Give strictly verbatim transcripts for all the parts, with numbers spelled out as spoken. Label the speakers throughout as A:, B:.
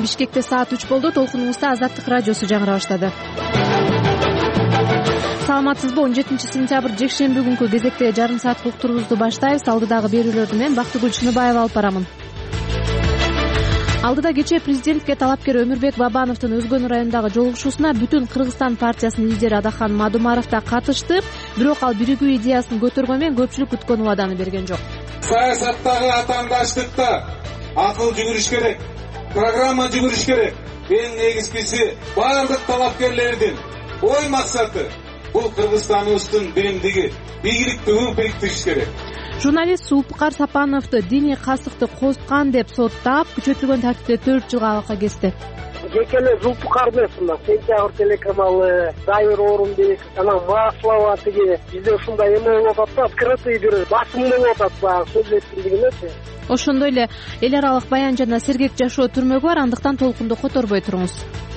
A: Бишкекте саат үч болду. Толкунубузда Азаттык радиосу жаңыра баштады. Саламатсызбы? он жетинчи сентябрь жекшемби күнкү кезекте жарым сааттык уктурубузду баштайбыз. Алдыдагы берүүлөрдү мен Бактыгүл Шыныбаева алып барамын. Алдыда кечээ президентке талапкер Өмүрбек Бабановдун Өзгөнүү районундагы жолугушуусуна бүтүн Кыргызстан партиясынын лидери Адахан Мадумаров да катышты. Бирок ал биригүү идеясын көтөргөнү менен көпчүлүк күткөн убаданы берген жок.
B: Саясаттагы атаандаштыкта акыл жүгүрүш керек, программа жүгүрүш керек. Эң негизгиси бардык талапкерлердин ой максаты бул Кыргызстаныбыздын биримдиги, бийликтигин бириктириш керек.
A: Журналист Сулпукар Сапановду диний касыкты козуткан деп соттап, күчөтүлгөн тартипте төрт жылга абакка кести.
C: Жеке эле Зулпукар эмес, мына Сентябрь телеканалы, Дайыр Орунбек, анан Маслова тиги бизде ушундай эме болуп атат да, открытый бир басым болуп атат баягы сөз эркиндигинечи.
A: Ошондой эле эл аралык баян жана сергек жашоо түрмөгү бар, андыктан толкунду которбой туруңуз.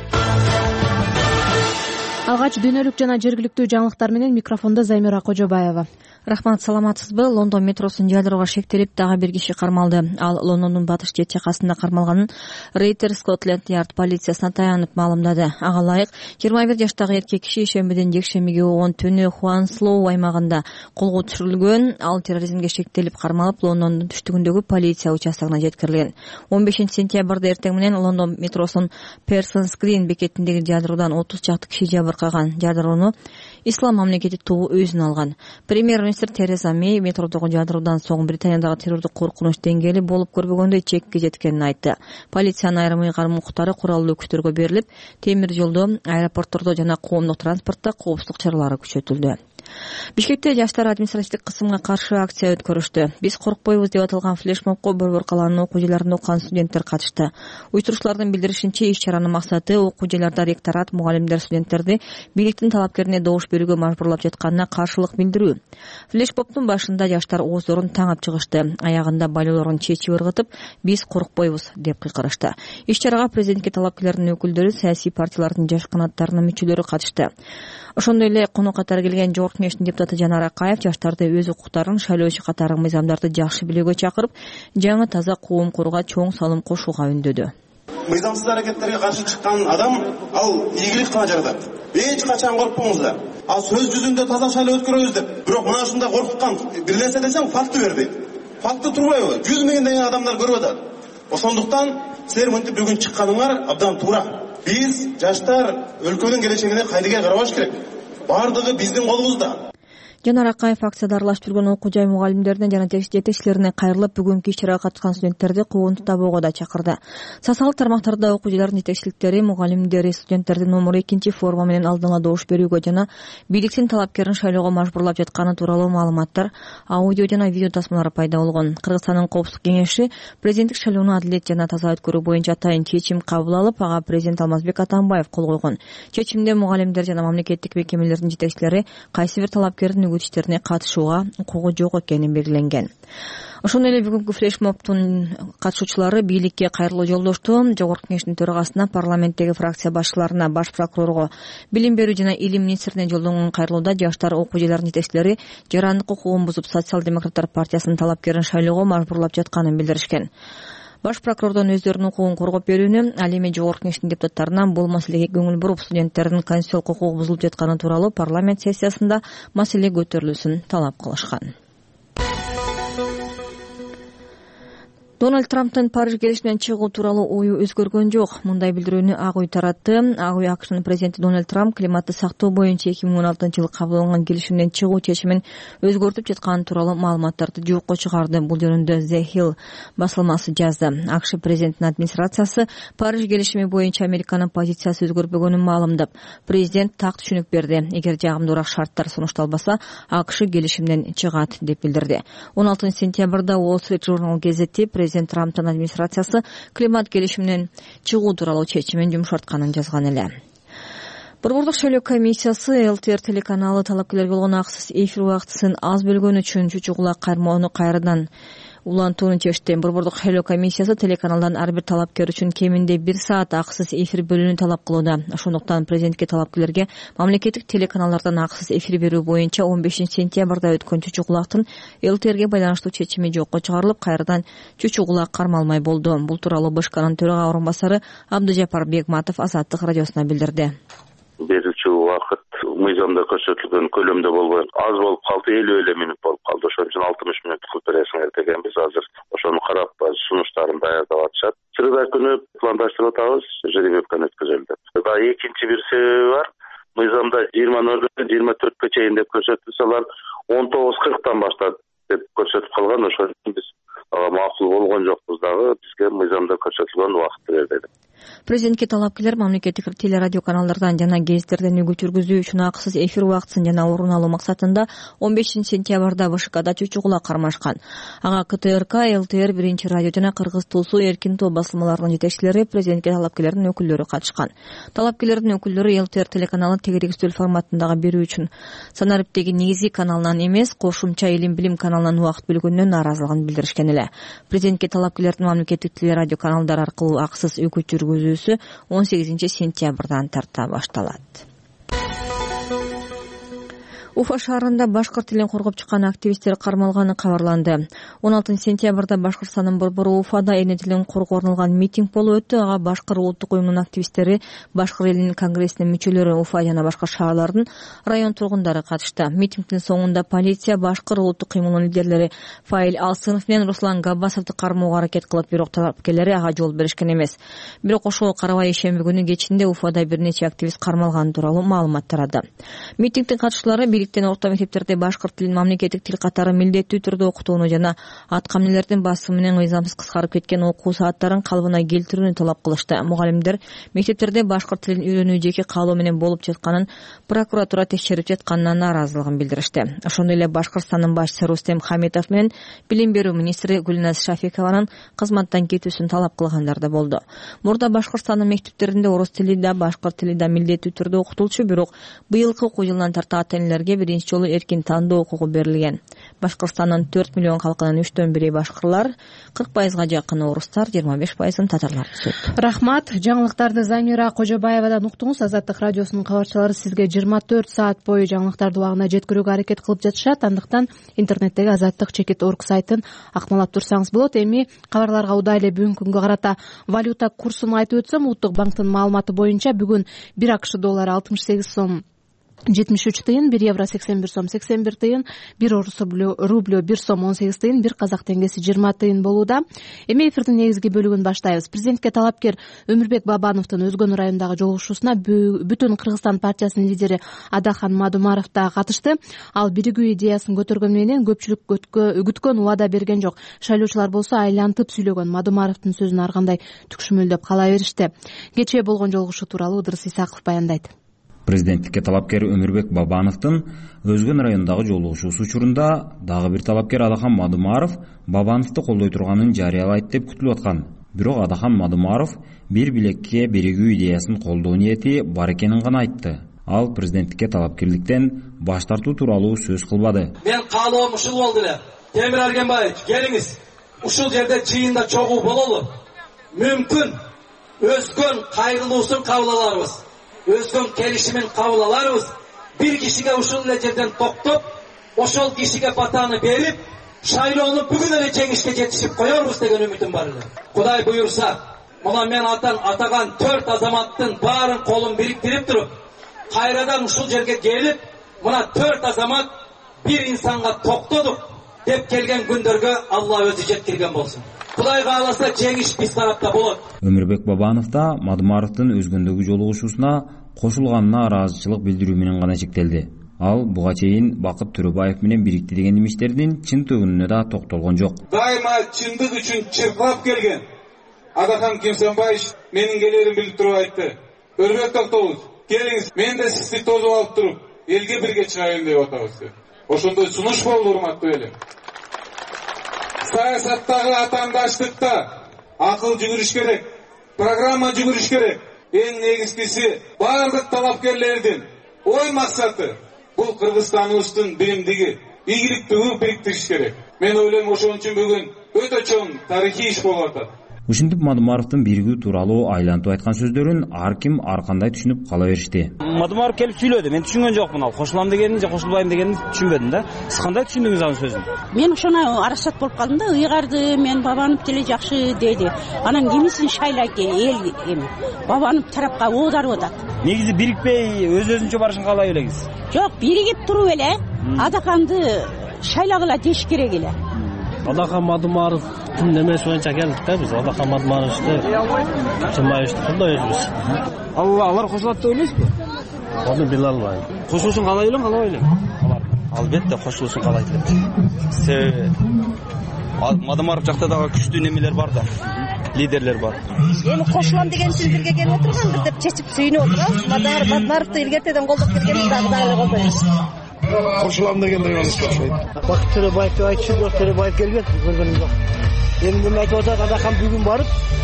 A: Алгач дүйнөлүк жана жергиликтүү жаңылыктар менен микрофондо Займира Кожобаева.
D: Рахмат, саламатсызбы? Лондон метросун жадырууга шектелип, дагы бир киши кармалды. Ал Лондондун батыш чет жакасында кармалганын Рейтер Скотланд Ярд полициясына таянып маалымдады. Ага ылайык жыйырма бир жаштагы эркек киши шембиден жекшембиге болгон түнү Хуанслоу аймагында колго түшүрүлгөн. Ал терроризмге шектелип кармалып, Лондондун түштүгүндөгү полиция участогуна жеткирилген. он бешинчи сентябрда эртең менен Лондон метросунун Персонс Грин бекетиндеги жадыруудан отуз чакты киши жабыркаган. Жадырууну Ислам мамлекети тобу өзүнө алган. Премьер-министр Тереза Мэй метродогу жадыруудан соң Британиядагы террордук коркунуч деңгээли болуп көрбөгөндөй чекке жеткенин айтты. Полициянын айрым ыйгарым укуктары куралдуу күчтөргө берилип, темир жолдо, аэропорттордо жана коомдук транспортто коопсуздук чаралары күчөтүлдү. Бишкекте жаштар административдик кысымга каршы акция өткөрүштү. Биз коркпойбуз деп аталган флешмобко Борбор калаанын окуу жайларында окуган студенттер катышты. Уюштуруучулардын билдиришинче, иш-чаранын максаты окуу жайларда ректорат, мугалимдер студенттерди бийликтин талапкерине добуш берүүгө мажбурлап жатканына каршылык билдирүү. Флешмобдун башында жаштар ооздорун таңап чыгышты. Аягында байлоолорун чечип ыргытып, биз коркпойбуз деп кыйкырышты. Иш-чарага президентке талапкерлердин өкүлдөрү, саясий партиялардын жаш канаттарынын мүчөлөрү катышты. Ошондой эле конок катары келген Жогорку Кеңештин депутаты Жанар Акаев жаштарды өз укуктарын, шайлоочу катары мыйзамдарды жакшы билүүгө чакырып, жаңы таза коом курууга чоң салым кошууга үндөдү.
E: Мыйзамсыз аракеттерге каршы чыккан адам ал ийгилик гана жаратат. Эч качан коркпоңуздар. Ал сөз жүзүндө таза шайлоо өткөрөбүз деп, бирок мына ушундай коркуткан бир нерсе десең факты бер дейт. Факты турбайбы? жүз миңдеген адамдар көрүп атат. Ошондуктан силер мынтип бүгүн чыкканыңар абдан туура. Биз жаштар өлкөнүн келечегине кайдыгер карабаш керек. Бардыгы биздин колубузда.
D: Жанар Акаев акцияда аралашып жүргөн окуу жай мугалимдерине жана жетекчилерине кайрылып, бүгүнкү иш-чарага катышкан студенттерди куугунтук табууга да чакырды. Социалдык тармактарда окуу жайлардын жетекчиликтери, мугалимдери студенттердин номер экинчи форуму менен алдыңа добуш берүүгө жана бийликтин талапкерин шайлоого мажбурлап жатканы тууралуу маалыматтар, аудио жана видео тасмалары пайда болгон. Кыргызстандын Коопсуздук кеңеши президенттик шайлоону адилет жана таза өткөрүү боюнча атайын чечим кабыл алып, ага президент Алмазбек Атамбаев кол койгон. Чечимде мугалимдер жана мамлекеттик мекемелердин жетекчилери кайсы бир талапкердин үгүтүштөрүнө катышууга укугу жок экени белгиленген. Ошондой эле бүгүнкү флешмобдун катышуучулары бийликке кайрылуу жолдошту. Жогорку Кеңештин төрагасына, парламенттеги фракция башчыларына, баш прокурорго, билим берүү жана илим министрине жолдонгон кайрылууда жаштар окуу жайларынын жетекчилери жарандык укугун бузуп, социал-демократтар партиясынын талапкерин шайлоого мажбурлап жатканын билдиришкен. Баш прокурордон өздөрүнүн укугун коргоп берүүнү, ал эми Жогорку Кеңештин депутаттарынан бул маселеге көңүл буруп, студенттердин конституциялык укугу бузулуп жатканы тууралуу парламент сессиясында маселе көтөрүлүшүн талап кылышкан. Дональд Трамптын Париж келишиминен чыгуу тууралуу ою өзгөргөн жок. Мындай билдирүүнү Ак үй таратты. Ак үй АКШнын президенти Дональд Трамп климатты сактоо боюнча эки миң он алтынчы жылы кабыл алынган келишимден чыгуу чечимин өзгөртүп жатканы тууралуу маалыматтарды жокко чыгарды. Бул жөнүндө The Hill басылмасы жазды. АКШ президентинин администрациясы Париж келишими боюнча Американын позициясы өзгөрбөгөнүн маалымдап, президент так түшүнүк берди. Эгер жагымдуураак шарттар сунушталбаса, АКШ келишимден чыгат деп билдирди. он алтынчы сентябрда Wall Street Journal газети президент Трамптын администрациясы климат келишиминен чыгуу тууралуу чечимин жумшартканын жазган эле. Борбордук шайлоо комиссиясы эл ти эр телеканалы талапкерлерге болгон акысыз эфир убактысын аз бөлгөнү үчүн чучугула кармоону кайрадан улантууну чечти. Борбордук шайлоо комиссиясы телеканалдан ар бир талапкер үчүн кеминде бир саат акысыз эфир бөлүүнү талап кылууда. Ошондуктан президентке талапкерлерге мамлекеттик телеканалдардан акысыз эфир берүү боюнча он бешинчи сентябрда өткөн чучугулактын эл ти эрге байланыштуу чечими жокко чыгарылып, кайрадан чучугулак кармалмай болду. Бул тууралуу БШКнын төрага орун басары Абдыжапар Бекматов Азаттык радиосуна билдирди.
F: Берүүчү убакыт мыйзамда көрсөтүлгөн көлөмдө болбой аз болуп калды, элүү элүү мүнөт болуп калды. Ошон үчүн алтымыш мүнөт кылып бересиңер дегенбиз. Азыр ошону карап сунуштарын даярдап атышат. Среда күнү пландаштырып атабыз, жеребканы өткөзөлү деп. Да экинчи бир себеби бар. Мыйзамда жыйырма нөлдөн жыйырма төрткө чейин деп көрсөтүлсө, алар он тогуз кырктан баштап деп көрсөтүп калган. Ошон үчүн биз макул болгон жокпуз дагы, бизге мыйзамда көрсөтүлгөн убакытты бер дедик.
D: Президентке талапкерлер мамлекеттик телерадио каналдардан жана гезиттерден үгүт жүргүзүү үчүн акысыз эфир убактысын жана орун алуу максатында он бешинчи сентябрда БШКда чучугула кармашкан. Ага ка тэ эр ка, эл ти эр, биринчи радио жана Кыргыз Тулсу эркин топ басылмаларынын жетекчилери, президентке талапкерлердин өкүлдөрү катышкан. Талапкерлердин өкүлдөрү эл ти эр телеканалын тегеректүү форматындагы берүү үчүн Санариптеги негизги каналынан эмес, кошумча илим билим каналынан убакыт бөлгөндөн нааразылыгын билдиришкен эле. Президентке талапкерлердин мамлекеттик телерадио каналдар аркылуу акысыз үгүт жүргүзүүсү он сегизинчи сентябрдан тарта башталат. Уфа шаарында башкырт тилин коргоп чыккан активисттер кармалганы кабарланды. он алтынчы сентябрда Башкыртстандын борбору Уфада эне тилин коргоо арналган митинг болуп өттү. Ага башкыр улуттук уюмунун активисттери, башкыр элинин конгрессинин мүчөлөрү, Уфа жана башка шаарлардын район тургундары катышты. Митингдин соңунда полиция башкыр улуттук уюмунун лидерлери Фаил Алсынов менен Руслан Габбасовду кармоого аракет кылып, бирок талапкерлери ага жол беришкен эмес. Бирок ошого карабай ишемби күнү кечинде Уфада бир нече активист кармалганы тууралуу маалымат тарады. Митингдин катышчылары орто мектептерде башкырт тилин мамлекеттик тил катары милдеттүү түрдө окутууну жана аткаминелердин басымы менен мыйзамсыз кыскарып кеткен окуу сааттарын калыбына келтирүүнү талап кылышты. Мугалимдер мектептерде башкырт тилин үйрөнүү жеке каалоо менен болуп жатканын, прокуратура текшерип жатканына нааразылыгын билдиришти. Ошондой эле Башкыртстандын башчысы Рустем Хаметов менен билим берүү министри Гүлназ Шафикованын кызматтан кетүүсүн талап кылгандар да болду. Мурда Башкыртстандын мектептеринде орус тили да, башкырт тили да милдеттүү түрдө окутулчу, бирок быйылкы окуу жылынан тарта ата-энелерге биринчи жолу эркин тандоо укугу берилген. Башкыртстандын төрт миллион калкынын үчтөн бири башкырлар, кырк пайызга жакыны орустар, жыйырма беш пайызын татарлар түзөт.
A: Рахмат. Жаңылыктарды Замира Кожобаевадан уктуңуз. Азаттык радиосунун кабарчылары сизге жыйырма төрт саат бою жаңылыктарды убагына жеткирүүгө аракет кылып жатышат. Андыктан интернеттеги азаттык чекит точка орг сайтын акмалап турсаңыз болот. Эми кабарларга удай эле бүгүнкү күнгө карата валюта курсун айтып өтсөм, Улуттук банктын маалыматы боюнча бүгүн бир АКШ доллары алтымыш сегиз сом жетимиш үч тыйын, бир евро сексен бир сом сексен бир тыйын, бир орус рублю бир сом он сегиз тыйын, бир казак теңгеси жыйырма тыйын болууда. Эми эфирдин негизги бөлүгүн баштайбыз. Президентке талапкер Өмүрбек Бабановдун Өзгөн районундагы жолугушуусуна Бүтүн Кыргызстан партиясынын лидери Адахан Мадумаров да катышты. Ал биригүү идеясын көтөргөн менен көпчүлүк күткөн убада берген жок. Шайлоочулар болсо айлантып сүйлөгөн Мадумаровдун сөзүн ар кандай түкшүмөлдөп кала беришти. Кечээ болгон жолугушуу тууралуу Ыдырыс Исаков баяндайт.
G: Президенттикке талапкер Өмүрбек Бабановдун Өзгөн районундагы жолугушуусу учурунда дагы бир талапкер Адахан Мадумаров Бабановду колдой турганын жарыялайт деп күтүлүп аткан. Бирок Адахан Мадумаров бир билекке биригүү идеясын колдоо ниети бар экенин гана айтты. Ал президенттикке талапкерликтен баш тартуу тууралуу сөз кылбады.
H: Мен каалоом ушул болду эле. Темир Аргенбаевич, келиңиз. Ушул жерде чыйында чогуу бололу. Мүмкүн Өзгөн кайрылуусун кабыл аларбыз. Өзгөн келишимин кабыл аларбыз. Бир кишиге ушул эле жерден токтоп, ошол кишиге батаны берип, шайлоону бүгүн эле жеңишке жетишип коербуз деген үмүтүм бар эле. Кудай буюрса, мына мен атан атаган төрт азаматтын баарын колун бириктирип туруп, кайрадан ушул жерге келип, мына төрт азамат бир инсанга токтодук деп келген күндөргө Алла өзү жеткирген болсун. Кудай кааласа жеңиш биз тарапта болот.
G: Өмүрбек Бабанов да Мадумаровдун Өзгөндөгү жолугушуусуна кошулганына ыраазычылык билдирүү менен гана чектелди. Ал буга чейин Бакыт Төрөбаев менен бирикти деген имиштердин чын төгүнүнө да токтолгон жок.
B: Дайыма чындык үчүн чыркырап келген Адахан Кемсенбаевич менин келерин билип туруп айтты. Өрбек токтолуңуз, келиңиз, мен да сизди тосуп алып туруп, элге бирге чыгайын деп атабыз деп. Ошондой сунуш болду, урматтуу элем. Саясаттагы атаандаштыкта акыл жүгүрүш керек, программа жүгүрүш керек. Эң негизгиси бардык талапкерлердин ой максаты бул Кыргызстаныбыздын биримдиги, ийгиликтүүлүгү бириктириш керек. Мен ойлойм ошон үчүн бүгүн өтө чоң тарыхый иш болуп атат.
G: Ушинтип Мадымаровдун биригүү тууралуу айлантып айткан сөздөрүн ар ким ар кандай түшүнүп кала беришти.
I: Мадымаров келип сүйлөдү. Мен түшүнгөн жокмун. Ал кошулам дегенин же кошулбайм дегенин түшүнбөдүм да. Сиз кандай түшүндүңүз анын сөзүн?
J: Мен ошону араксат болуп калдым да, ыйгарды мен Бабанов деле жакшы деди. Анан эмесин шайлайт эл эми. Бабанов тарапка оодарып атат.
I: Негизи бирикпей өз-өзүнчө барышын каалай белеңиз?
J: Жок, биригип туруп эле Адаханды шайлагыла деш керек эле.
K: Адахан Мадымаровдун немеси боюнча келдик да биз. Адахан Мадымаровду Чымаевичти колдой өзүбүз.
I: Ал алар кошулат деп ойлойсузбу?
K: Аны биле албайм.
I: Кошулушун каалай белең, каалабай белең? Албетте кошулушун каалайт элем. Себеби Мадымаров жакта дагы күчтүү немелер бар да. Лидерлер бар.
L: Эми кошулам деген үчүн бирге келип отургандыр деп чечип сүйүнүп отурабыз. Мадымаровду илгертеден колдоп келгенбиз, дагы дагы колдойбуз.
M: Кошулам дегендей болуш окшойт.
N: Бакыт Төрөбаев деп айтчу, бирок Төрөбаев келбейт, көргөнүм жок. Эми мен айтып атат, Адахан бүгүн барып,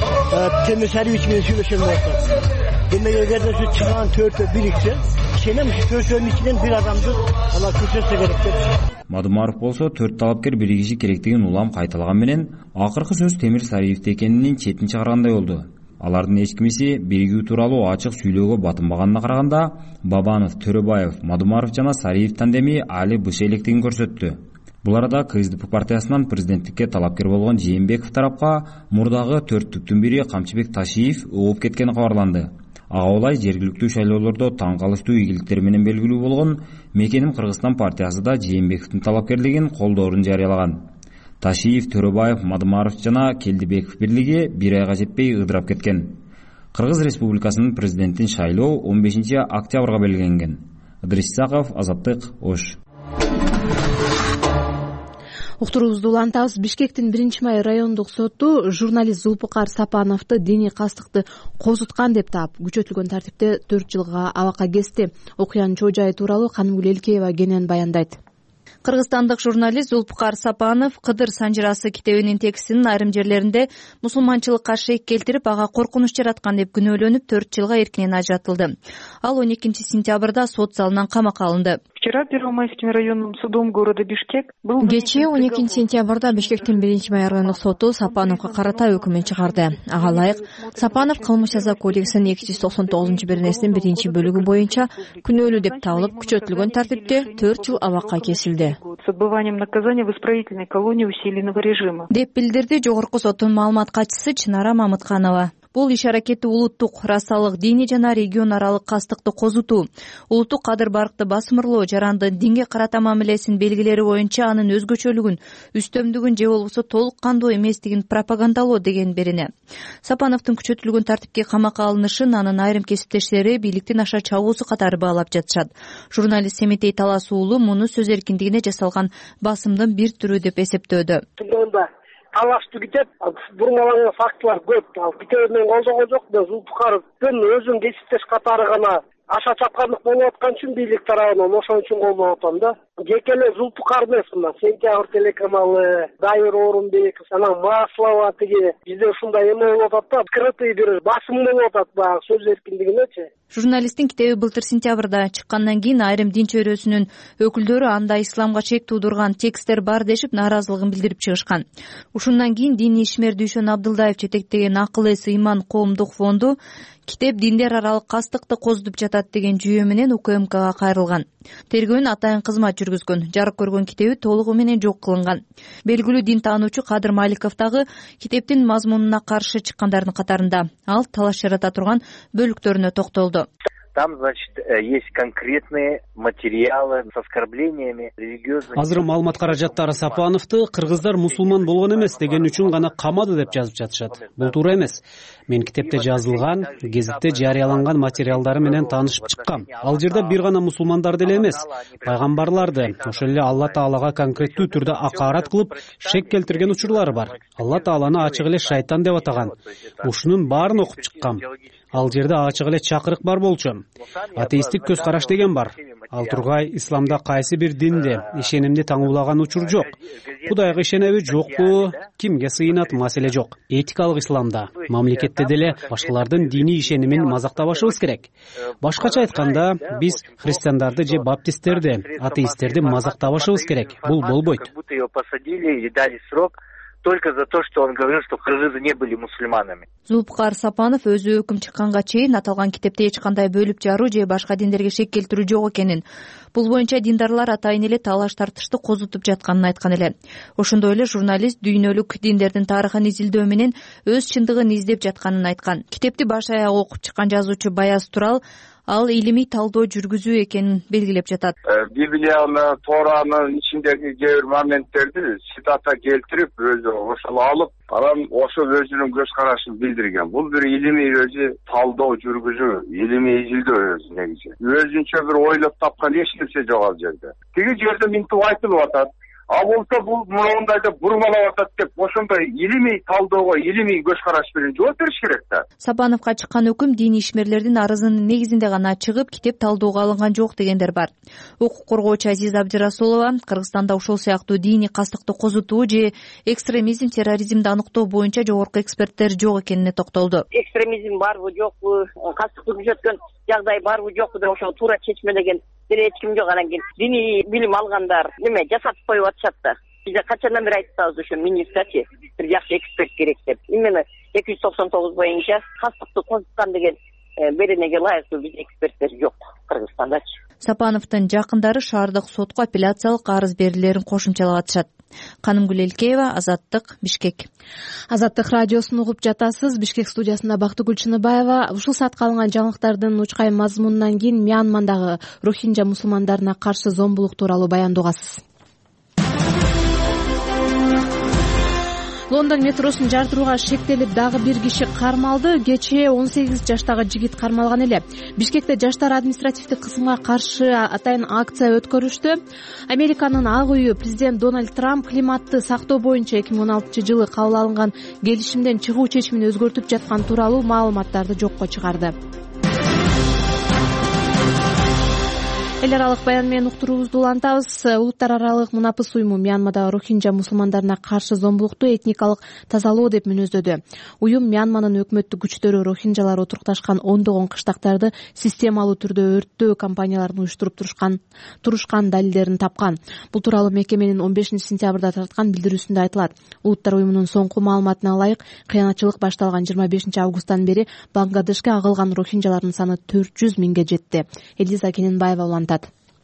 N: Темир Сариевич менен сүйлөшөм деп атат. Демек эгерде ушу чыган төртөө бириксе, ишенем ушу төртөөнүн ичинен бир адамды алар көчөрсө керек деп.
G: Мадымаров болсо төрт талапкер биригиши керектигин улам кайталаган менен акыркы сөз Темир Сариевде экенинин четин чыгаргандай болду. Алардын эч кимиси биригүү тууралуу ачык сүйлөөгө батынбаганына караганда, Бабанов, Төрөбаев, Мадымаров жана Сариев тандеми али быш электигин көрсөттү. Бул арада КСДП партиясынан президенттикке талапкер болгон Жээнбеков тарапка мурдагы төрт түптүн бири Камчыбек Ташиев ооп кеткени кабарланды. Ага улай жергиликтүү шайлоолордо таң калыштуу ийгиликтер менен белгилүү болгон Мекеним Кыргызстан партиясы да Жээнбековдун талапкерлигин колдоорун жарыялаган. Ташиев, Төрөбаев, Мадымаров жана Келдибеков бирлиги бир айга жетпей ыдырап кеткен. Кыргыз Республикасынын президентин шайлоо он бешинчи октябрга белгиленген. Ыдырис Исаков, Азаттык, Ош.
A: Уктуруубузду улантабыз. Бишкектин биринчи май райондук соту журналист Зулпукар Сапановду диний кастыкты козуткан деп таап, күчөтүлгөн тартипте төрт жылга абакка кести. Окуянын чоо жайы тууралуу Канымгүл Элкеева кенен баяндайт.
D: Кыргызстандык журналист Зулпукар Сапанов Кыдыр Санжырасы китебинин текстинин айрым жерлеринде мусулманчылыкка шек келтирип, ага коркунуч жараткан деп күнөөлөнүп төрт жылга эркинен ажыратылды. Ал он экинчи сентябрда сот залынан камакка алынды.
O: Вчера Первомайским районным судом города Бишкек был...
D: Кечээ он экинчи сентябрда Бишкектин биринчи май райондук соту Сапановго карата өкүмүн чыгарды. Ага ылайык Сапанов кылмыш жаза кодексинин эки жүз токсон тогузунчу беренесинин биринчи бөлүгү боюнча күнөөлүү деп табылып, күчөтүлгөн тартипте төрт жыл абакка кесилди.
O: С отбыванием наказания в исправительной колонии усиленного режима.
D: Деп билдирди жогорку соттун маалымат катчысы Чынара Мамытканова. Бул иш аракети улуттук, расалык, диний жана регион аралык кастыкты козутуу, улуттук кадыр баркты басмырлоо, жаранды динге карата мамилесинин белгилери боюнча анын өзгөчөлүгүн, үстөмдүгүн же болбосо толук кандуу эместигин пропагандалоо деген берене. Сапановдун күчөтүлгөн тартипке камакка алынышын анын айрым кесиптештери бийликтин аша чабуусу катары баалап жатышат. Журналист Семетей Талас уулу муну сөз эркиндигине жасалган басымдын бир түрү деп эсептөөдү.
C: Талашты китеп, бурмаланган фактылар көп. Ал китебинен колдогон жок да, Зулпукаровдун өзүн кесиптеш катары гана аша чапкандык болуп аткан үчүн бийлик тарабынан ошон үчүн колдоп атам да. Жеке эле Зулпукар эмес мына Сентябрь телеканалы, Дайыр Орунбеков, анан Маслова тиги бизде ушундай эме болуп атат да, открытый бир басым болуп атат баягы сөз эркиндигинечи.
D: Журналисттин китеби былтыр сентябрда чыккандан кийин айрым дин чөйрөсүнүн өкүлдөрү анда исламга чек туудурган тексттер бар дешип нааразылыгын билдирип чыгышкан. Ушундан кийин диний ишмер Дүйшөн Абдылдаев жетектеген Акыл эс ыйман коомдук фонду китеп диндер аралык кастыкты козутуп жатат деген жүйө менен У К М Кга кайрылган. Тергөөнүн атайын кызмат жүргүзгөн. Жарык көргөн китеби толугу менен жок кылынган. Белгилүү дин таануучу Кадыр Маликов дагы китептин мазмунуна каршы чыккандардын катарында. Ал талаш жарата турган бөлүктөрүнө токтолду.
P: Там, значит, есть конкретные материалы с оскорблениями религиозных.
Q: Азыр маалымат каражаттары Сапановду кыргыздар мусулман болгон эмес деген үчүн гана камады деп жазып жатышат. Бул туура эмес. Мен китепте жазылган, гезитте жарыяланган материалдары менен таанышып чыккам. Ал жерде бир гана мусулмандар деле эмес, пайгамбарларды, ошол эле Алла Таалага конкреттүү түрдө акарат кылып, шек келтирген учурлары бар. Алла Тааланы ачык эле шайтан деп атаган. Ушунун баарын окуп чыккам. ал жерде ачык эле чакырык бар болчу. Атеисттик көз караш деген бар. Ал тургай исламда кайсы бир динде ишенимди таңуулаган учур жок. Кудайга ишенеби жокпу, кимге сыйынат маселе жок. Этикалык исламда, мамлекетте деле башкалардын диний ишенимин мазактабашыбыз керек. Башкача айтканда, биз христиандарды же баптисттерди, атеисттерди мазактабашыбыз керек. Бул болбойт.
P: Только за то, что он говорил, что кыргызы не были мусульманами.
D: Зулпкар Сапанов өзү өкүм чыкканга чейин аталган китепте эч кандай бөлүп жаруу же башка диндерге шек келтирүү жок экенин, бул боюнча диндарлар атайын эле талаш тартышты козутуп жатканын айткан эле. Ошондой эле журналист дүйнөлүк диндердин тарыхын изилдөө менен өз чындыгын издеп жатканын айткан. Китепти баш аяк окуп чыккан жазуучу Баяз Турал ал илимий талдоо жүргүзүү экенин белгилеп жатат.
R: Библияны, Торанын ичиндеги кээ бир моменттерди цитата келтирип, өзү ошол алып, анан ошо өзүнүн көз карашын билдирген. Бул бир илимий өзү талдоо жүргүзүү, илимий изилдөө өзү негизи. Өзүнчө бир ойлоп тапкан эч нерсе жок ал жерде. Тиги жерде минтип айтылып атат. А болсо бул мындайда бурмалап атат деп, ошондой илимий талоого, илимий көз караш менен жооп бериш керек да.
D: Сапановго чыккан өкүм диний ишмерлердин арызынын негизинде гана чыгып, китеп талоого алынган жок дегендер бар. Укук коргоочу Азиза Абдирасулова Кыргызстанда ушул сыяктуу диний кастыкты козутуу же экстремизм, терроризмди аныктоо боюнча жогорку эксперттер жок экенине токтолду.
S: Экстремизм барбы, жокпу, кастыкты күчөткөн жагдай барбы, жокпу деп ошого туура чечме деген эч ким жок. Анан кийин диний билим алгандар неме жасап коюп атышат да. Биз качандан бери айтып атабыз, ошо министрчи бир жакшы эксперт керек деп. Именно эки жүз токсон тогуз боюнча кастыкты козуткан деген беренеге ылайыктуу биз эксперттер жок Кыргызстандачы.
D: Сапановдун жакындары шаардык сотко апелляциялык арыз берүүлөрүн кошумчалап атышат. Канымгүл Элкеева, Азаттык, Бишкек.
A: Азаттык радиосун угуп жатасыз. Бишкек студиясында Бактыгүл Чыныбаева. Ушул саатка алынган жаңылыктардын учкай мазмунунан кийин Мьянмадагы рохинджа мусулмандарына каршы зомбулук тууралуу баяндоо угасыз. Лондон метросун жардырууга шектелип дагы бир киши кармалды. Кечээ он сегиз жаштагы жигит кармалган эле. Бишкекте жаштар административдик кысымга каршы атайын акция өткөрүштү. Американын Ак үйү президент Дональд Трамп климатты сактоо боюнча эки миң он алтынчы жылы кабыл алынган келишимден чыгуу чечимин өзгөртүп жаткан тууралуу маалыматтарды жокко чыгарды. Эл аралык баян менен уктуруубузду улантабыз. Улуттар аралык мунапыс уюму Мьянмадагы рохинджа мусулмандарына каршы зомбулукту этникалык тазалоо деп мүнөздөдү. Уюм Мьянманын өкмөттүк күчтөрү рохинджалар отурукташкан ондогон кыштактарды системалуу түрдө өрттөө кампанияларын уюштуруп турушкан турушкан далилдерин тапкан. Бул тууралуу мекеменин он бешинчи сентябрда тарткан билдирүүсүндө айтылат. Улуттар уюмунун соңку маалыматына ылайык, кыянатчылык башталган жыйырма бешинчи августтан бери Бангладешке агылган рохинджалардын саны төрт жүз миңге жетти. Элиза Кененбаева улантат.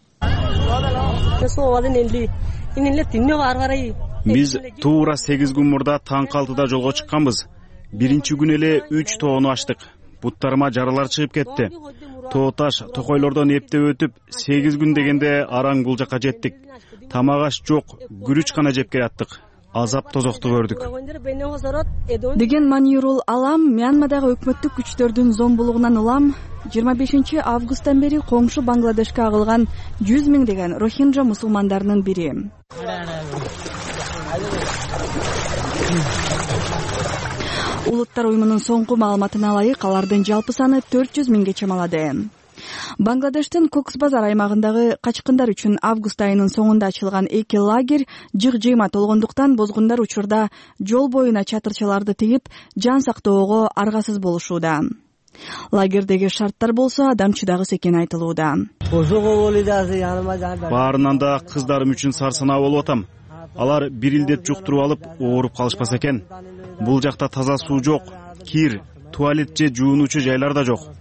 T: Биз туура сегиз күн мурда таңкы алтыда жолго чыкканбыз. Биринчи күнү эле үч тоону ачтык. Буттарыма жаралар чыгып кетти. Тоо таш, токойлордон эптеп өтүп, сегиз күн дегенде араң бул жака жеттик. Тамак аш жок, күрүч гана жеп келаттык. Азап тозокту көрдүк.
U: Деген Маньюрул Алам Мьянмадагы өкмөттүк күчтөрдүн зомбулугунан улам жыйырма бешинчи августтан бери коңшу Бангладешке агылган жүз миңдеген рохинджа мусулмандарынын бири. Улуттар уюмунун соңку маалыматына ылайык, алардын жалпы саны төрт жүз миңге чамалады. Бангладештин Кокс базар аймагындагы качкындар үчүн август айынын соңунда ачылган эки лагерь жык-жыйма толгондуктан бозгундар учурда жол боюна чатырчаларды тигип, жан сактоого аргасыз болушууда. Лагердеги шарттар болсо адам чыдагыс экени айтылууда.
T: Баарынан да кыздарым үчүн сарсанаа болуп атам. Алар бир илдет жуктуруп алып, ооруп калышпаса экен. Бул жакта таза суу жок, кир, туалет же жуунуучу жайлар да жок.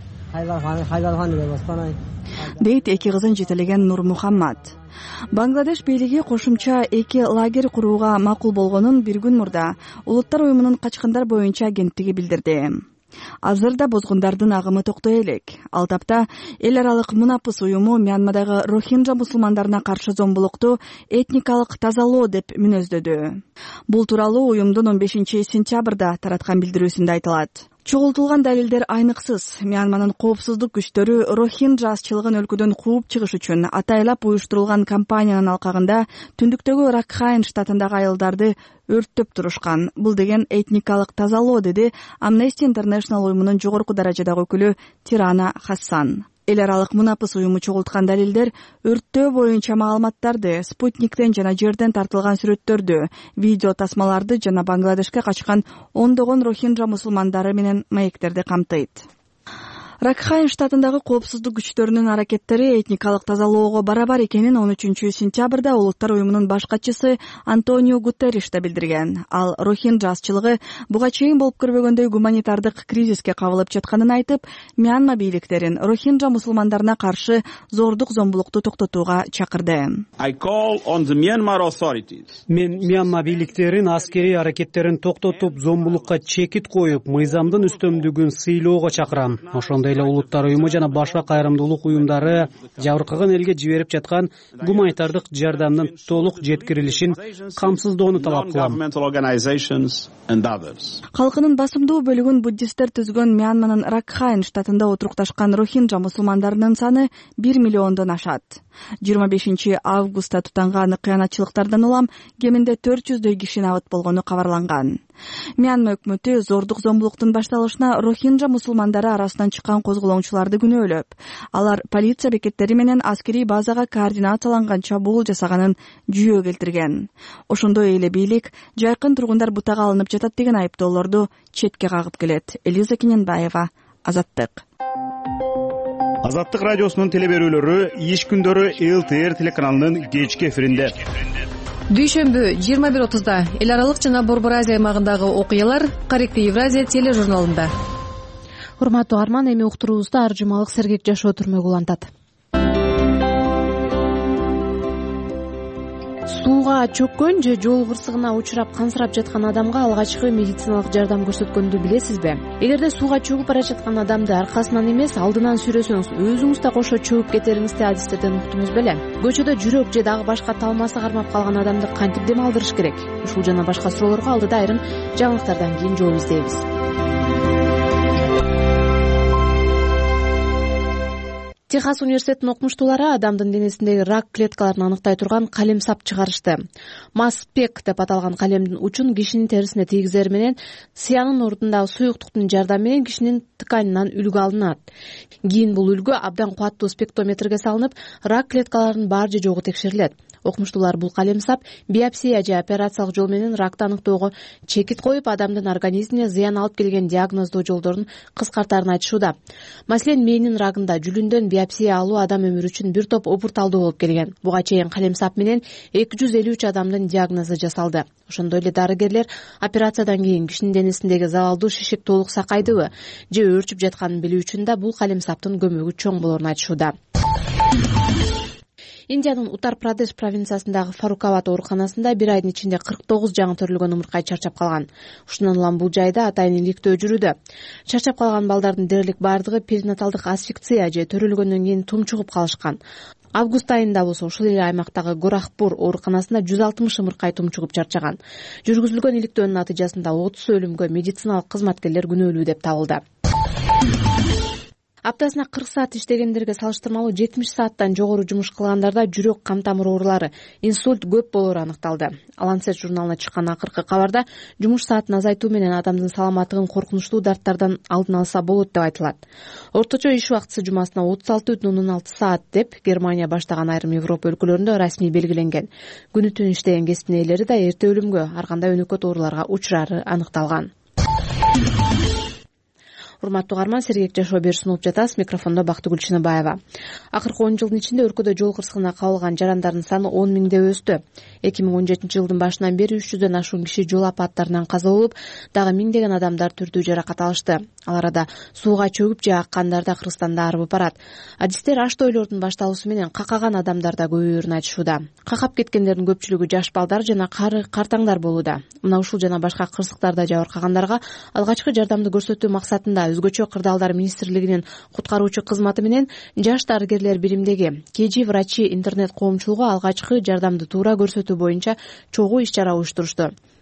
U: Дейт эки кызын жетелеген Нур Мухаммад. Бангладеш бийлиги кошумча эки лагерь курууга макул болгонун бир күн мурда Улуттар уюмунун качкындар боюнча агенттиги билдирди. Азырда бозгундардын агымы токтой элек. Ал тапта эл аралык мунапыс уюму Мьянмадагы рохинджа мусулмандарына каршы зомбулукту этникалык тазалоо деп мүнөздөдү. Бул тууралуу уюмдун он бешинчи сентябрда тараткан билдирүүсүндө айтылат. Чогултулган далилдер айныксыз. Мьянманын коопсуздук күчтөрү Рохинджа азчылыгын өлкөдөн кууп чыгыш үчүн атайлап уюштурулган кампаниянын алкагында түндүктөгү Ракхайн штатындагы айылдарды өрттөп турушкан. Бул деген этникалык тазалоо, деди Amnesty International уюмунун жогорку даражадагы өкүлү Тирана Хассан. Эл аралык мунапыс уюму чогулткан далилдер өрттөө боюнча маалыматтарды, спутниктен жана жерден тартылган сүрөттөрдү, видео тасмаларды жана Бангладешке качкан ондогон рохинджа мусулмандары менен маектерди камтыйт. Ракхайн штатындагы коопсуздук күчтөрүнүн аракеттери этникалык тазалоого барабар экенин он үчүнчү сентябрда Улуттар уюмунун баш катчысы Антонио Гутерриш да билдирген. Ал рохинджа азчылыгы буга чейин болуп көрбөгөндөй гуманитардык кризиске кабылып жатканын айтып, Мьянма бийликтерин рохинджа мусулмандарына каршы зордук зомбулукту токтотууга чакырды.
Q: Мен Мьянма бийликтерин аскерий аракеттерин токтотуп, зомбулукка чекит коюп, мыйзамдын үстөмдүгүн сыйлоого чакырам. Ошондой эле Улуттар уюму жана башка кайрымдуулук уюмдары жабыркаган элге жиберип жаткан гуманитардык жардамдын толук жеткирилишин камсыздоону талап кылам.
U: Калкынын басымдуу бөлүгүн буддисттер түзгөн Мьянманын Ракхайн штатында отурукташкан рохинджа мусулмандарынын саны бир миллиондон ашат. жыйырма бешинчи августта тутанган кыянатчылыктардан улам кеминде төрт жүздөй киши набыт болгону кабарланган. Мьянма өкмөтү зордук зомбулуктун башталышына рохинджа мусулмандары арасынан чыккан козголоңчуларды күнөөлөп, алар полиция бекеттери менен аскерий базага координацияланган чабуул жасаганын жүйө келтирген. Ошондой эле бийлик жайкын тургундар бутага алынып жатат деген айыптоолорду четке кагып келет. Элиза Кененбаева, Азаттык.
T: Азаттык радиосунун телеберүүлөрү иш күндөрү эл ти эр телеканалынын кечки эфиринде.
A: Дүйшөмбү жыйырма бир отузда эл аралык жана Борбор Азия аймагындагы окуялар Корректив Евразия тележурналында. Урматтуу угарман, эми уктуруубузду ар жумалык сергек жашоо түрмөгү улантат. Сууга чөккөн же жол кырсыгына учурап кансырап жаткан адамга алгачкы медициналык жардам көрсөткөндү билесизби? Эгерде сууга чөгүп бара жаткан адамды аркасынан эмес, алдынан сүйрөсөңүз, өзүңүз да кошо чөгүп кетериңизди адистерден уктуңуз беле? Көчөдө жүрөк же дагы башка талмасы кармап калган адамды кантип дем алдырыш керек? Ушул жана башка суроолорго алдыда айрым жаңылыктардан кийин жооп издейбиз. Техас университетинин окумуштуулары адамдын денесиндеги рак клеткаларын аныктай турган калем сап чыгарышты. Масспек деп аталган калемдин учун кишинин терисине тийгизер менен сыянын ордундагы суюктуктун жардамы менен кишинин тканынан үлгү алынат. Кийин бул үлгү абдан кубаттуу спектрометрге салынып, рак клеткаларынын бар же жогу текшерилет. Окумуштуулар бул калем сап биопсия же операциялык жол менен ракты аныктоого чекит коюп, адамдын организмине зыян алып келген диагноздоо жолдорун кыскартаарын айтышууда. Маселен, мээнин рагында жүлүндөн биопсия алуу адам өмүрү үчүн бир топ опурталдуу болуп келген. Буга чейин калем сап менен эки жүз элүү үч адамдын диагнозу жасалды. Ошондой эле дарыгерлер операциядан кийин кишинин денесиндеги залалдуу шишик толук сакайдыбы же өөрчүп жатканын билүү үчүн да бул калем саптын көмөгү чоң болорун айтышууда. Индиянын Утар-Прадеш провинциясындагы Фарукабад ооруканасында бир айдын ичинде кырк тогуз жаңы төрөлгөн умуркай чарчап калган. Ушундан улам бул жайда атайын иликтөө жүрүүдө. Чарчап калган балдардын дээрлик бардыгы перинаталдык асфикция же төрөлгөндөн кийин тумчугуп калышкан. Август айында болсо ушул эле аймактагы Горахпур ооруканасында жүз алтымыш умуркай тумчугуп чарчаган. Жүргүзүлгөн иликтөөнүн натыйжасында отуз өлүмгө медициналык кызматкерлер күнөөлүү деп табылды. Аптасына кырк саат иштегендерге салыштырмалуу жетимиш сааттан жогору жумуш кылгандарда жүрөк кан тамыр оорулары, инсульт көп болору аныкталды. Lancet журналына чыккан акыркы кабарда жумуш саатын азайтуу менен адамдын саламаттыгын коркунучтуу дарттардан алдын алса болот деп айтылат. Орточо иш убактысы жумасына отуз алты бүтүн ондон алты саат деп Германия баштаган айрым Европа өлкөлөрүндө расмий белгиленген. Күнү түн иштеген кесиптин ээлери да эрте өлүмгө, ар кандай өнөкөт ооруларга учурары аныкталган. Урматтуу угарман, сергек жашоо берүүсүн угуп жатасыз. Микрофондо Бактыгүл Чыныбаева. Акыркы он жылдын ичинде өлкөдө жол кырсыгына кабылган жарандардын саны он миңде өстү. эки миң он жетинчи жылдын башынан бери үч жүздөн ашуун киши жол апаттарынан каза болуп, дагы миңдеген адамдар түрдүү жаракат алышты. Ал арада сууга чөгүп же аккандар да Кыргызстанда арбып барат. Адистер аш тойлордун башталуусу менен какаган адамдар да көбөйөрүн айтышууда. Какап кеткендердин көпчүлүгү жаш балдар жана кары картаңдар болууда. Мына ушул жана башка кырсыктарда жабыркагандарга алгачкы жардамды көрсөтүү максатында өзгөчө Кырдаалдар министрлигинин куткаруучу кызматы менен жаш дарыгерлер биримдеги Кежи врачи интернет коомчулугу алгачкы жардамды туура көрсөтүү боюнча чогуу иш чара уюштурушту.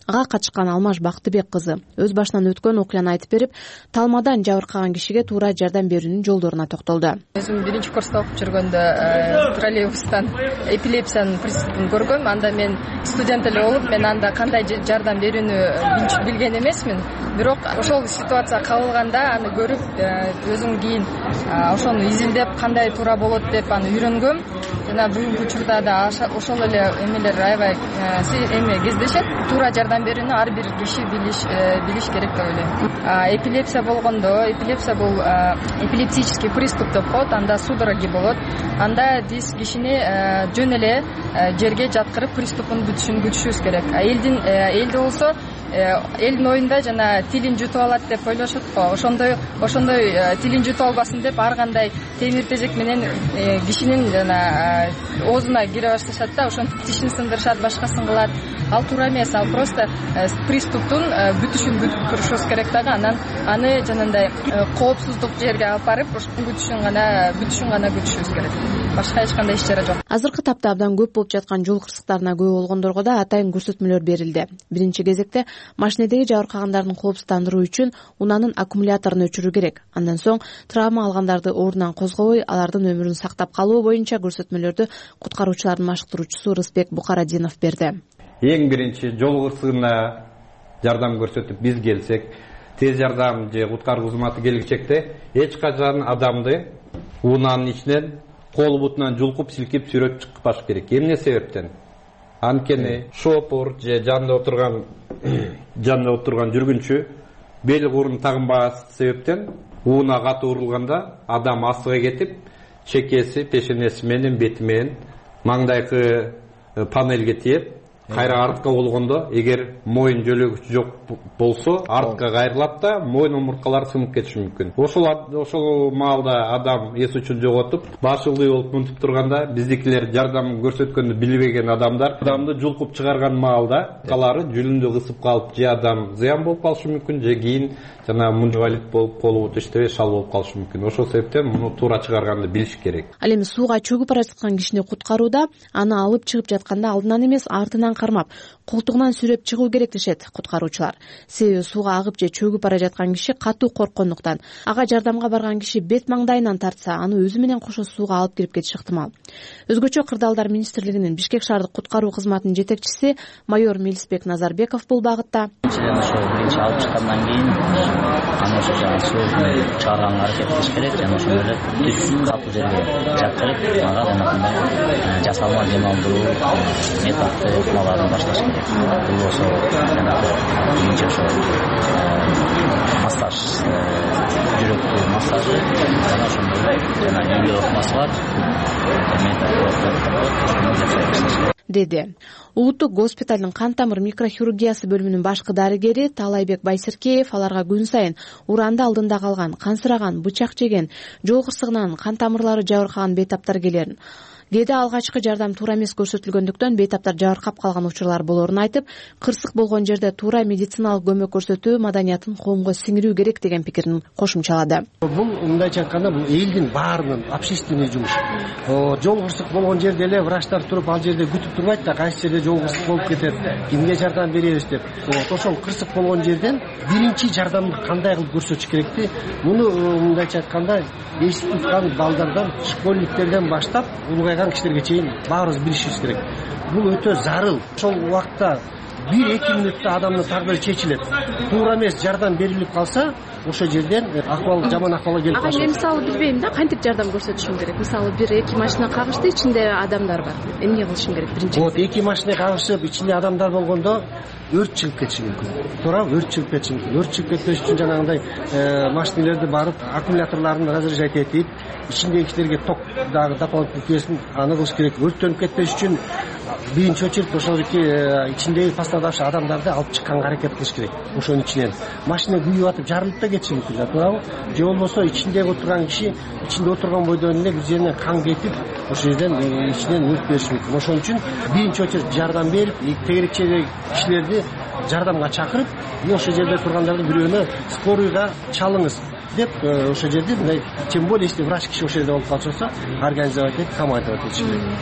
A: Ага катышкан Алмаш Бактыбек кызы өз башынан өткөн окуяны айтып берип, талмадан жабыркаган кишиге туура жардам берүүнүн жолдоруна токтолду.
E: Өзүм биринчи курста окуп жүргөндө троллейбустан эпилепсиянын приступун көргөм. Анда мен студент эле болуп, мен анда кандай жардам берүүнү билген эмесмин. Бирок ошол ситуация кабылганда аны көрүп, өзүм кийин ошону изилдеп, кандай туура болот деп аны үйрөнгөм. Жана бүгүнкү учурда да ошол эле эмелер аябай эме кездешет. Туура жардам берүүнү ар бир киши билиш билиш керек деп ойлойм. Эпилепсия болгондо, эпилепсия бул эпилептический приступ деп коет, анда судороги болот. Анда биз кишини жөн эле жерге жаткырып приступун бүтүшүн күтүшүбүз керек. Элдин элде болсо элдин оюнда жана тилин жутуп алат деп ойлошот го. Ошондой ошондой тилин жутуп албасын деп ар кандай темир тезек менен кишинин жана оозуна кире башташат да, ошентип тишин сындырышат, башкасын кылат. Ал туура эмес. Ал просто приступтун бүтүшүн күтүп турушубуз керек дагы. Анан аны жанагындай коопсуздук жерге алып барып, ошонун бүтүшүн гана бүтүшүн гана күтүшүбүз керек. Башка эч кандай иш чара жок.
A: Азыркы тапта абдан көп болуп жаткан жол кырсыктарына күбө болгондорго да атайын көрсөтмөлөр берилди. Биринчи кезекте машинедеги жабыркагандардын коопсуздандыруу үчүн унаанын аккумуляторун өчүрүү керек. Андан соң травма алгандарды ордунан козгобой, алардын өмүрүн сактап калуу боюнча көрсөтмөлөрдү куткаруучулардын машыктыруучусу Рысбек Букарадинов берди.
V: Эң биринчи жол кырсыгына жардам көрсөтүп биз келсек, тез жардам же куткаруу кызматы келгичекте эч качан адамды унаанын ичинен кол бутунан жулкуп силкип сүрөп чыкпаш керек. Эмне себептен? Анткени шопур же жанында отурган жанында отурган жүргүнчү бел курун тагынбаган себептен уна катуу урулганда адам астыга кетип, чекеси, пешенеси менен, бети менен маңдайкы панелге тиеп, кайра артка болгондо, эгер моюн жөлөгүч жок болсо, артка кайрылат да моюн омурткалары сынып кетиши мүмкүн. Ошол ошол маалда адам эс учун жоготуп, башы ылдый болуп мынтип турганда, биздикилер жардам көрсөткөндү билбеген адамдар адамды жулкуп чыгарган маалда калары жүлүндү кысып калып, же адам зыян болуп калышы мүмкүн, же кийин жана инвалид болуп, колу буту иштебей шал болуп калышы мүмкүн. Ошол себептен муну туура чыгарганды билиш керек.
A: Ал эми сууга чөгүп бара жаткан кишини куткарууда аны алып чыгып жатканда алдынан эмес, артынан кармап, колтугунан сүйрөп чыгуу керек дешет куткаруучулар. Себеби сууга агып же чөгүп бара жаткан киши катуу корккондуктан, ага жардамга барган киши бет маңдайынан тартса, аны өзү менен кошо сууга алып кирип кетиши ыктымал. Өзгөчө Кырдаалдар министрлигинин Бишкек шаардык куткаруу кызматынын жетекчиси майор Мелисбек Назарбеков бул багытта
W: биринчи алып чыккандан кийин аны ошо жана суу чыгарганга аракет кылыш керек, жана ошондой эле түз катуу жерге жаткырып, ага жанагындай жасалма дем алдыруу методду ыкмаларын башташ керек. Бул ошо жанагы биринчи ошо массаж, жүрөктү массажы, жана ошондой жана эмне ыкмасы бар
A: деди. Улуттук госпиталдын кан тамыр микрохирургиясы бөлүмүнүн башкы дарыгери Таалайбек Байсеркеев аларга күн сайын уранды алдында калган, кансыраган, бычак жеген, жол кырсыгынан кан тамырлары жабыркаган бейтаптар келерин. Кээде алгачкы жардам туура эмес көрсөтүлгөндүктөн бейтаптар жабыркап калган учурлар болоорун айтып, кырсык болгон жерде туура медициналык көмөк көрсөтүү маданиятын коомго сиңирүү керек деген пикирин кошумчалады.
N: Бул мындайча айтканда бул элдин баарынын общественный жумуш. Жол кырсык болгон жерде эле врачтар туруп ал жерде күтүп турбайт да, кайсы жерде жол кырсык болуп кетет, кимге жардам беребиз деп. Ошол кырсык болгон жерден биринчи жардамды кандай кылып көрсөтүш керекти? Муну мындайча айтканда эсип туткан балдардан, школьниктерден баштап улгайган кишилерге чейин баарыбыз билишибиз керек. Бул өтө зарыл. Ошол убакта бир-эки мүнөттө адамдын тагдыры чечилет. Туура эмес жардам берилип калса, ошол жерден акыбал жаман акыбалга келип калат.
A: Ага, мен мисалы билбейм да, кантип жардам көрсөтүшүм керек. Мисалы бир-эки машина кагышты, ичинде адамдар бар. Эмне кылышым керек биринчи?
N: Вот эки машина кагышып, ичинде адамдар болгондо өрт чыгып кетиши мүмкүн. Туура, өрт чыгып кетиши мүмкүн. Өрт чыгып кетпеш үчүн жанагындай машинелерди барып, аккумуляторлорун разряжать этип, ичиндеги кишилерге ток дагы дополнительный кесин аны кылыш керек. Өрттөнүп кетпеш үчүн биринчи очередь ошол ичиндеги пострадавший адамдарды алып чыкканга аракет кылыш керек. Ошонун ичинен машина күйүп атып жарылып да кетиши мүмкүн да, туурабы? Же болбосо ичинде отурган киши ичинде отурган бойдон эле бир жеринен кан кетип, ошол жерден ичинен өрт бериши мүмкүн. Ошон үчүн биринчи очередь жардам берип, тегерекчедеги кишилерди жардамга чакырып, ошол жерде тургандардын бирөөнө скорыйга чалыңыз деп ошол жерде мындай, тем более если врач киши ошол жерде болуп калса, организовать этип, командовать этиш керек.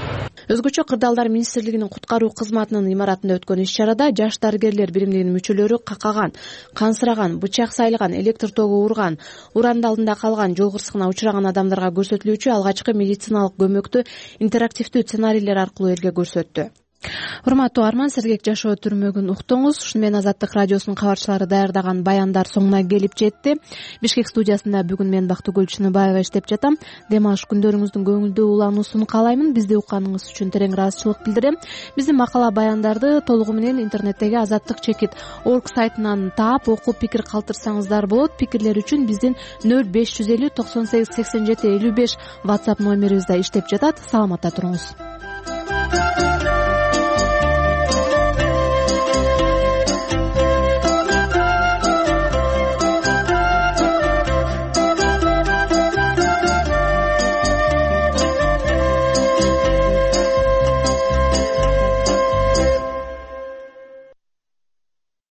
A: Өзгөчө Кырдаалдар министрлигинин куткаруу кызматынын имаратында өткөн иш-чарада жаш дарыгерлер биримдигинин мүчөлөрү какаган, кансыраган, бычак сайлаган, электр тогу урган, уранды алдында калган, жол кырсыгына учураган адамдарга көрсөтүлүүчү алгачкы медициналык көмөктү интерактивдүү сценарийлер аркылуу элге көрсөттү. Урматтуу Арман, сергек жашоо түрмөгүн уктуңуз. Ушуну менен Азаттык радиосунун кабарчылары даярдаган баяндар соңуна келип жетти. Бишкек студиясында бүгүн мен Бактыгүл Чыныбаева иштеп жатам. Дем алыш күндөрүңүздүн көңүлдүү улануусун каалаймын. Бизди укканыңыз үчүн терең ыраазычылык билдирем. Биздин макала баяндарды толугу менен интернеттеги азаттык чекит орг сайтынан таап, окуп пикир калтырсаңыздар болот. Пикирлер үчүн биздин нөл беш жүз элүү токсон сегиз сексен жети элүү беш WhatsApp номерибизде иштеп жатат. Саламатта туруңуз.